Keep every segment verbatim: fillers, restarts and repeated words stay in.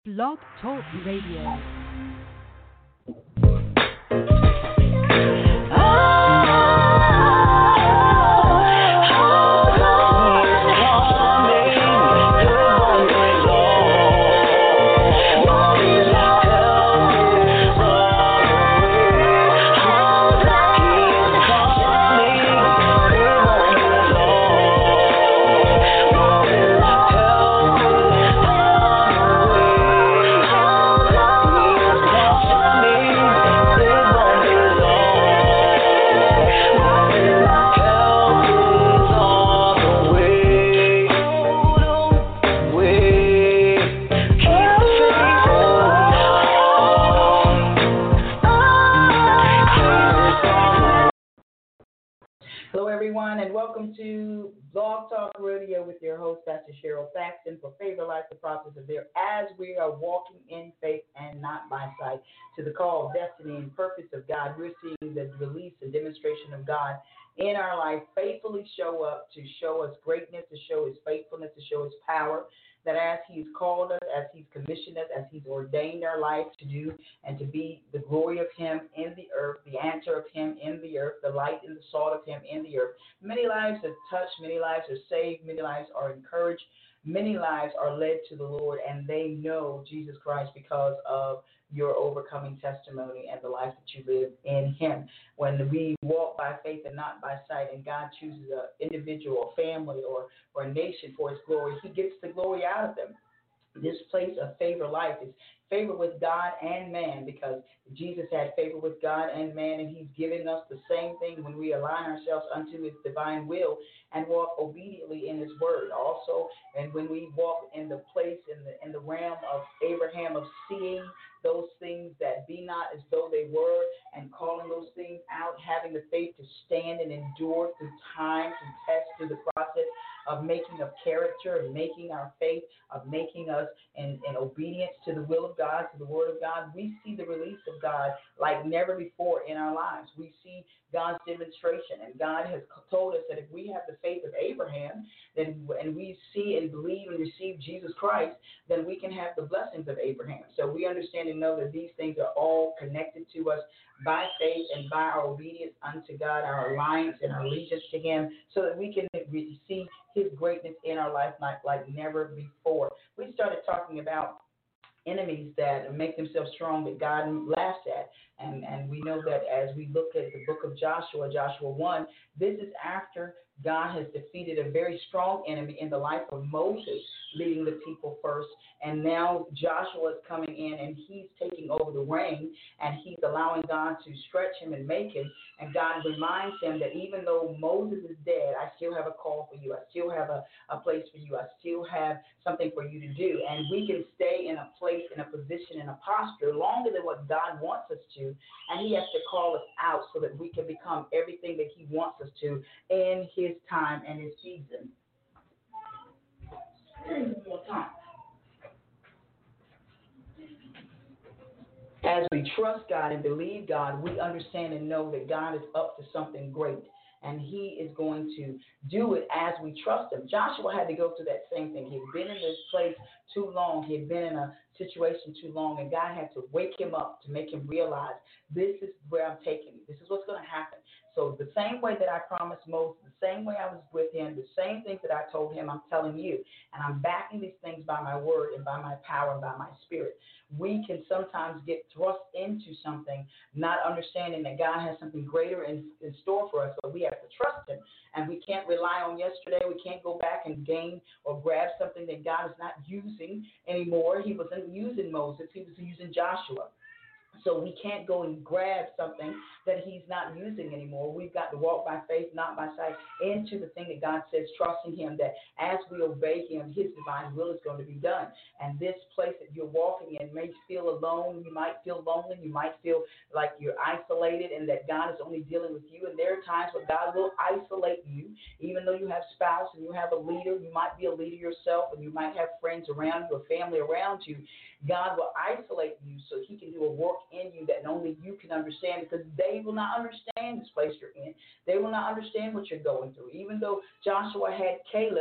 Blog Talk Radio. And welcome to Blog Talk Radio with your host, Pastor Cheryl Saxton, for Favor Life, the process of there, as we are walking in faith and not by sight to the call, destiny, and purpose of God. We're seeing the release and demonstration of God in our life faithfully show up to show us greatness, to show his faithfulness, to show his power, that as he's called us, as he's commissioned us, as he's ordained our life to do and to be the glory of him in the earth, the answer of him in the earth, the light and the salt of him in the earth. Many lives are touched, many lives are saved, many lives are encouraged, many lives are led to the Lord, and they know Jesus Christ because of your overcoming testimony and the life that you live in him. When we walk by faith and not by sight, and God chooses an individual, a family, or, or a nation for his glory, he gets the glory out of them. This place of favor life is favor with God and man, because Jesus had favor with God and man, and he's giving us the same thing when we align ourselves unto his divine will and walk obediently in his word. Also, and when we walk in the place, in the in the realm of Abraham, of seeing those things that be not as though they were, and calling those things out, having the faith to stand and endure through time, through test, through the process of making of character, of making our faith, of making us in, in obedience to the will of God, to the word of God. We see the release of God like never before in our lives. We see God's demonstration, and God has told us that if we have the faith of Abraham, then and we see and believe and receive Jesus Christ, then we can have the blessings of Abraham. So we understand and know that these things are all connected to us by faith and by our obedience unto God, our alliance and our allegiance to him, so that we can receive his greatness in our life like, like never before. We started talking about enemies that make themselves strong that God laughs at. And, and we know that as we look at the book of Joshua, Joshua one, this is after God has defeated a very strong enemy in the life of Moses, leading the people first. And now Joshua is coming in, and he's taking over the reign, and he's allowing God to stretch him and make him. And God reminds him that even though Moses is dead, I still have a call for you. I still have a, a place for you. I still have something for you to do. And we can stay in a place, in a position, in a posture longer than what God wants us to. And he has to call us out so that we can become everything that he wants us to in his time and his season. One more time. As we trust God and believe God, we understand and know that God is up to something great, and he is going to do it as we trust him. Joshua had to go through that same thing. He had been in this place too long. He had been in a situation too long, and God had to wake him up to make him realize, this is where I'm taking you. This is what's going to happen. So the same way that I promised Moses, the same way I was with him, the same things that I told him, I'm telling you. And I'm backing these things by my word and by my power and by my spirit. We can sometimes get thrust into something, not understanding that God has something greater in, in store for us, but we have to trust him. And we can't rely on yesterday. We can't go back and gain or grab something that God is not using anymore. He wasn't using Moses. He was using Joshua. So we can't go and grab something that he's not using anymore. We've got to walk by faith, not by sight, into the thing that God says, trusting him, that as we obey him, his divine will is going to be done. And this place that you're walking in may feel alone. You might feel lonely. You might feel like you're isolated and that God is only dealing with you. And there are times where God will isolate you, even though you have spouse and you have a leader. You might be a leader yourself, and you might have friends around you or family around you. God will isolate you so he can do a work in you that only you can understand, because they will not understand this place you're in. They will not understand what you're going through. Even though Joshua had Caleb,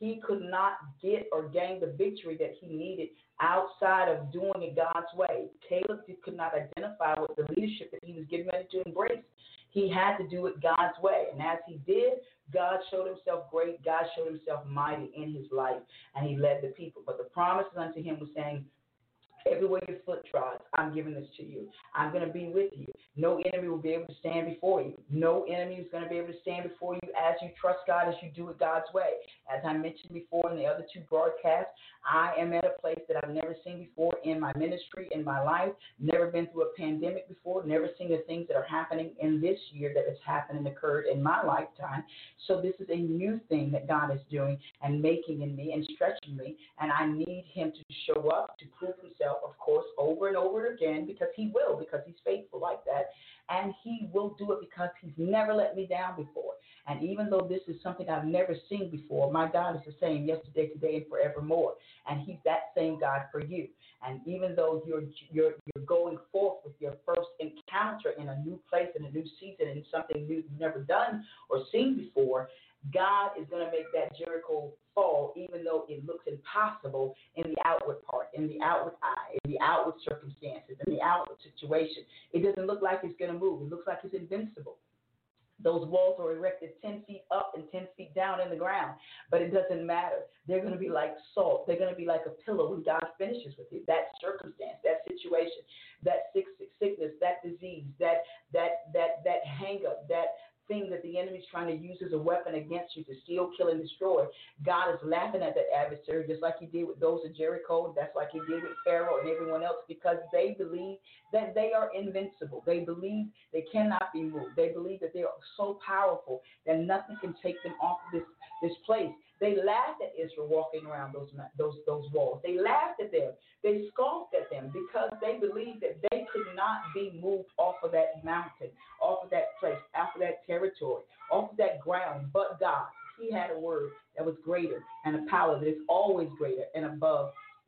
He could not get or gain the victory that he needed outside of doing it God's way. Caleb could not identify with the leadership that he was getting ready to embrace. He had to do it God's way. And as he did, God showed himself great. God showed himself mighty in his life, and he led the people. But the promises unto him was saying, everywhere your foot trods, I'm giving this to you. I'm going to be with you. No enemy will be able to stand before you. No enemy is going to be able to stand before you as you trust God, as you do it God's way. As I mentioned before in the other two broadcasts, I am at a place that I've never seen before in my ministry, in my life, never been through a pandemic before, never seen the things that are happening in this year that has happened and occurred in my lifetime. So this is a new thing that God is doing and making in me and stretching me, and I need him to show up, to prove himself, of course, over and over again, because he will, because he's faithful like that. And he will do it because he's never let me down before. And even though this is something I've never seen before, my God is the same yesterday, today, and forevermore. And he's that same God for you. And even though you're you're you're going forth with your first encounter in a new place, in a new season, and something new you've never done or seen before, God is going to make that Jericho fall, even though it looks impossible in the outward part, in the outward eye, in the outward circumstances, in the outward situation. It doesn't look like it's going to move. It looks like it's invincible. Those walls are erected ten feet up and ten feet down in the ground, but it doesn't matter. They're going to be like salt. They're going to be like a pillow when God finishes with it. That circumstance, that situation, that sick, sick, sickness, that disease, that that that that hang up, that thing that the enemy's trying to use as a weapon against you to steal, kill, and destroy. God is laughing at that adversary just like he did with those of Jericho. That's like he did with Pharaoh and everyone else, because they believe that they are invincible. They believe they cannot be moved. They believe that they are so powerful that nothing can take them off this, this place. They laughed at Israel walking around those, those, those walls. They laughed at them. They scoffed at them because they believed that they could not be moved off of that mountain, off of that place, off of that territory, off of that ground. But God, he had a word that was greater and a power that is always greater and above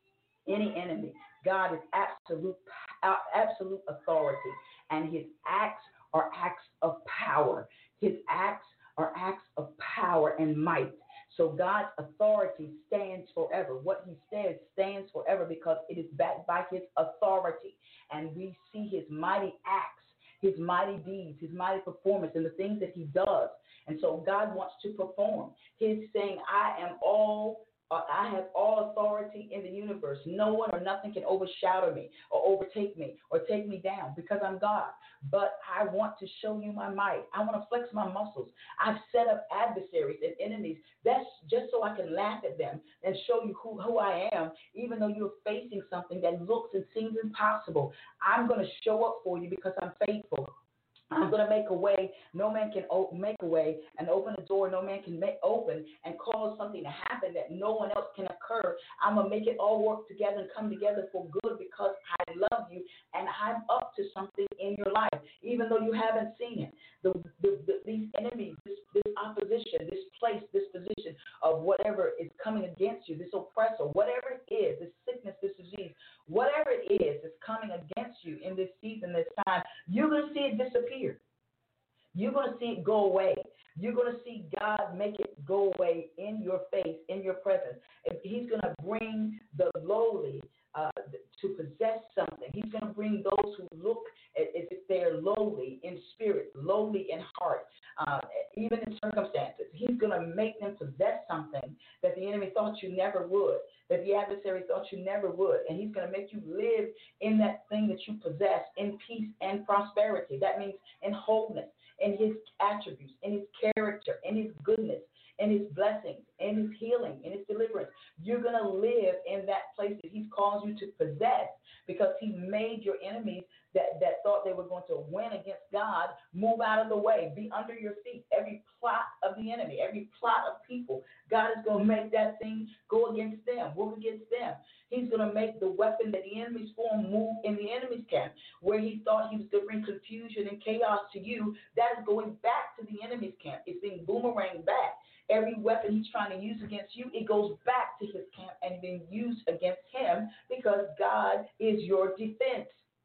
any enemy. God is absolute, absolute authority, and his acts are acts of power. His acts are acts of power and might. So God's authority stands forever. What he says stands forever because it is backed by his authority. And we see his mighty acts, his mighty deeds, his mighty performance, and the things that he does. And so God wants to perform. He's saying, I am all, uh, I have all authority in the universe. No one or nothing can overshadow me or overtake me or take me down because I'm God. But I want to show you my might. I want to flex my muscles. I've set up adversaries and enemies. That's just so I can laugh at them and show you who, who I am, even though you're facing something that looks and seems impossible. I'm going to show up for you because I'm faithful. I'm going to make a way no man can o- make a way, and open a door no man can make open, and cause something to happen that no one else can occur. I'm going to make it all work together and come together for good because I love you and I'm up to something in your life, even though you haven't seen it. The, the, the, these enemies, this, this opposition, this place, this position of whatever is coming against you, this oppressor, whatever it is, this sickness, this disease, whatever it is that's coming against you in this season, this time, you're going to see it disappear. You're going to see it go away. You're going to see God make it go away in your face, in your presence. He's going to bring the lowly uh, to possess something. He's going to bring those who look as if they're lowly in spirit, lowly in heart, uh, even in circumstances. He's going to make them possess something that the enemy thought you never would, that the adversary thought you never would. And he's going to make you live in that thing that you possess in peace and prosperity. That means in wholeness, in his attributes, in his character, in his goodness, in his blessings, in his healing, in his deliverance. You're going to live in that place that he's called you to possess because he made your enemies that, that thought they were going to win against God move out of the way, be under your feet. Every plot of the enemy, every plot of people, God is going to make that thing go against them, work against them. He's going to make the weapon that the enemy's form move in the enemy's camp. Where he thought he was going to bring confusion and chaos to you, that is going back to the enemy's camp. It's being boomeranged back. Every weapon he's trying to use against you, it goes back to his camp and being used against him because God is your defense.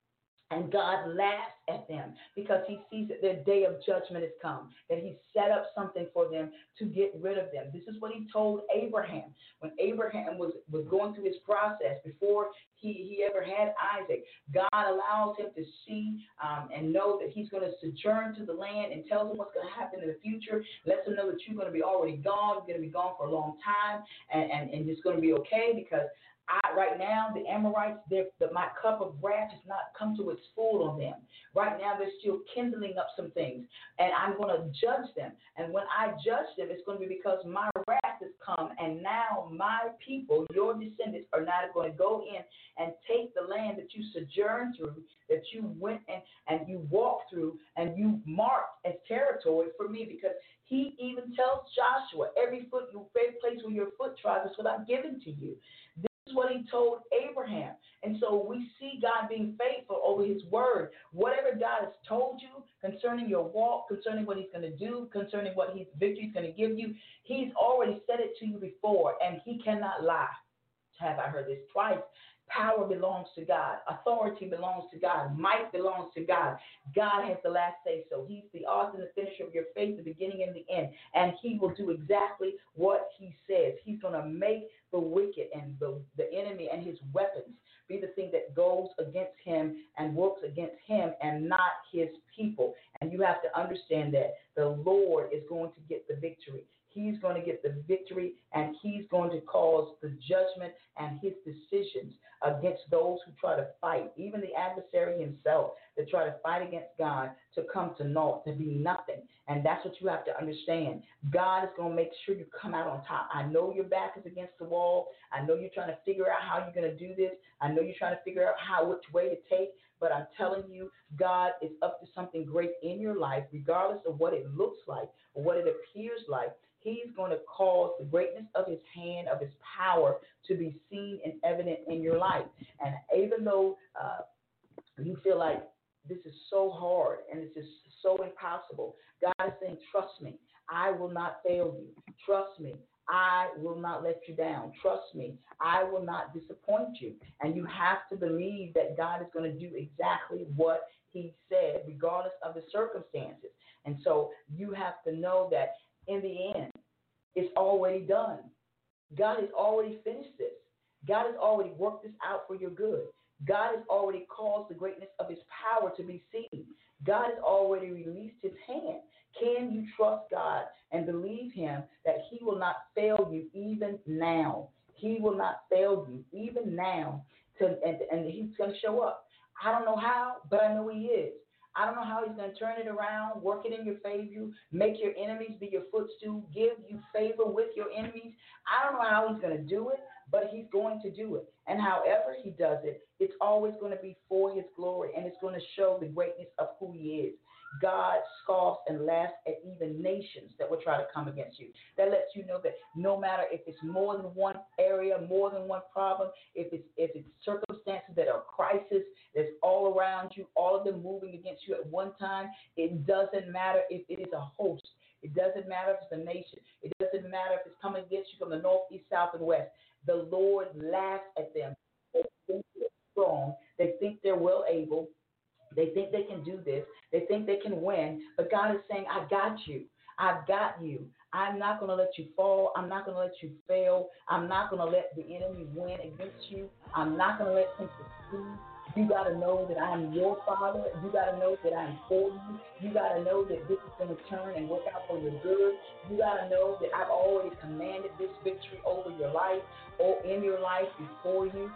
And God laughs at them because he sees that their day of judgment has come, that he set up something for them to get rid of them. This is what he told Abraham. When Abraham was, was going through his process, before he, he ever had Isaac, God allows him to see um, and know that he's going to sojourn to the land and tells him what's going to happen in the future, lets him know that you're going to be already gone, you're going to be gone for a long time, and, and, and it's going to be okay because I, right now, the Amorites, the, my cup of wrath has not come to its full on them. Right now, they're still kindling up some things, and I'm going to judge them. And when I judge them, it's going to be because my wrath has come, and now my people, your descendants, are not going to go in and take the land that you sojourned through, that you went and, and you walked through, and you marked as territory for me, because he even tells Joshua, every foot, every place where your foot tries is what I've given to you. This is what he told Abraham. And so we see God being faithful over his word. Whatever God has told you concerning your walk, concerning what he's going to do, concerning what his victory is going to give you, he's already said it to you before, and he cannot lie. Have I heard this twice? Power belongs to God. Authority belongs to God. Might belongs to God. God has the last say so. He's the author and the finisher of your faith, the beginning and the end. And he will do exactly what he says. He's going to make the wicked and the, the enemy and his weapons be the thing that goes against him and works against him and not his people. And you have to understand that the Lord is going to get the victory. He's going to get the victory, and he's going to cause the judgment and his decisions against those who try to fight, even the adversary himself, that try to fight against God, to come to naught, to be nothing. And that's what you have to understand. God is going to make sure you come out on top. I know your back is against the wall. I know you're trying to figure out how you're going to do this. I know you're trying to figure out how which way to take. But I'm telling you, God is up to something great in your life, regardless of what it looks like or what it appears like. He's going to cause the greatness of his hand, of his power, to be seen and evident in your life. And even though uh, you feel like this is so hard and this is so impossible, God is saying, trust me, I will not fail you. Trust me, I will not let you down. Trust me, I will not disappoint you. And you have to believe that God is going to do exactly what he said, regardless of the circumstances. And so you have to know that in the end, it's already done. God has already finished this. God has already worked this out for your good. God has already caused the greatness of his power to be seen. God has already released his hand. Can you trust God and believe him that he will not fail you even now? He will not fail you even now, to, and, and he's going to show up. I don't know how, but I know he is. I don't know how he's going to turn it around, work it in your favor, make your enemies be your footstool, give you favor with your enemies. I don't know how he's going to do it, but he's going to do it. And however he does it, it's always going to be for his glory, and it's going to show the greatness of who he is. God scoffs and laughs at even nations that will try to come against you. That lets you know that no matter if it's more than one area, more than one problem, if it's if it's circumstances that are crisis that's all around you, all of them moving against you at one time, it doesn't matter if it is a host. It doesn't matter if it's a nation. It doesn't matter if it's coming against you from the north, east, south, and west. The Lord laughs at them. They think they're strong. They think they're well able. They think they can do this. They think they can win. But God is saying, I got you. I've got you. I'm not going to let you fall. I'm not going to let you fail. I'm not going to let the enemy win against you. I'm not going to let him succeed. You got to know that I'm your father. You got to know that I'm for you. You got to know that this is going to turn and work out for your good. You got to know that I've already commanded this victory over your life or in your life before you.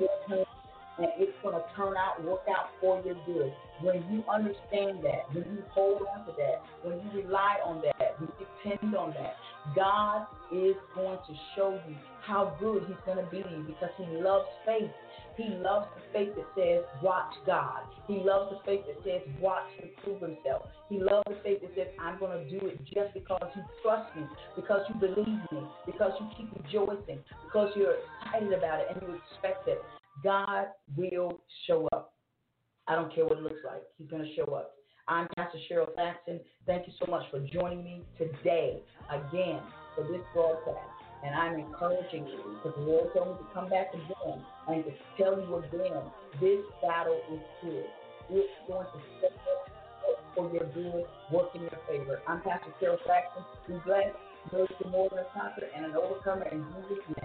And it's going to turn out, work out for your good. When you understand that, when you hold on to that, when you rely on that, when you depend on that, God is going to show you how good he's going to be to you, because he loves faith. He loves the faith that says, watch God. He loves the faith that says, watch him prove himself. He loves the faith that says, I'm going to do it just because you trust me, because you believe me, because you keep rejoicing, because you're excited about it and you expect it. God will show up. I don't care what it looks like. He's going to show up. I'm Pastor Cheryl Thaxton. Thank you so much for joining me today again for this broadcast. And I'm encouraging you, because the Lord told me to come back again and to tell you again, this battle is his. it's going to step up for your good, work in your favor. I'm Pastor Carol Saxon. Be blessed, know that you're more than a conqueror and an overcomer in Jesus' name.